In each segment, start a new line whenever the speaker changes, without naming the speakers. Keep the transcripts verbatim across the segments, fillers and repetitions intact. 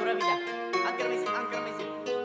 Pura vida. Ankara Music, Ankara Music.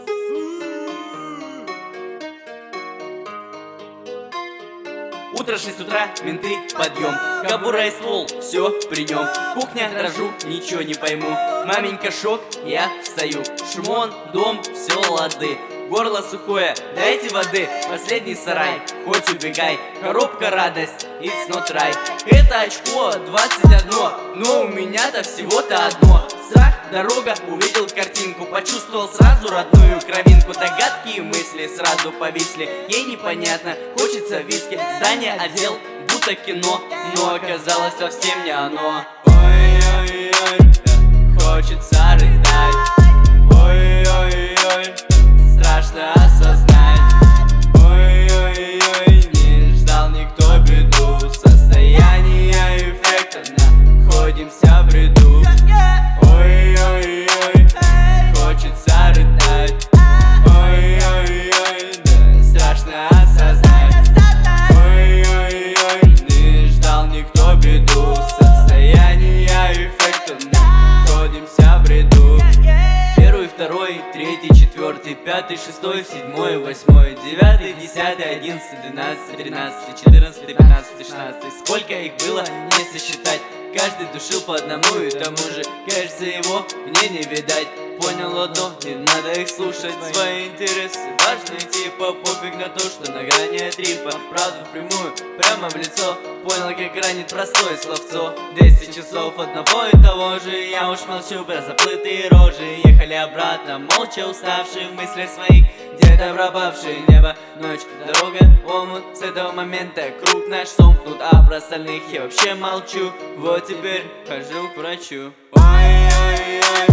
Утро, шесть утра, менты, подъем. Кобура и ствол, все при нем. Кухня, дрожу, ничего не пойму. Маменька шок, я встаю. Шмон, дом, все лады. Горло сухое, дайте воды. Последний сарай, хоть убегай. Коробка радость, it's not right. Это очко, двадцать одно, но у меня-то всего-то одно. Страх, дорога, увидел картинку, почувствовал сразу родную кровинку. Догадки и мысли сразу повисли. Ей непонятно, хочется виски. Здание отдел, будто кино, но оказалось совсем не оно. Ой-ой-ой, хочется рыдать. Ой-ой-ой, страшно осознать. Ой-ой-ой, не ждал никто беду. Состояние эффекта, находимся в бреду. Ой-ой-ой, хочется рыдать. Ой-ой-ой, да, страшно осознать. Ой-ой-ой, не ждал никто беду. Состояние эффекта, находимся в бреду. Первый, второй, третий, четвертый, пятый, шестой, седьмой, восьмой, девятый, десятый, одиннадцатый, двенадцатый, тринадцатый, четырнадцатый, пятнадцатый, шестнадцатый. Сколько их было, не сосчитать. Каждый душил по одному и тому же. Кажется, его мне не видать. Понял одно, не надо их слушать. Свои интересы важны, типа пофиг на то, что на грани трипа. Правду впрямую, прямо в лицо. Понял, как ранит простое словцо. Десять часов одного и того же. Я уж молчу про заплытые рожи. Ехали обратно, молча уставшие в мыслях своих. Где-то пропавшее небо, ночь, дорога, омут. С этого момента круг наш сомкнут, а про остальных я вообще молчу. Вот теперь хожу к врачу. Ой-ой-ой,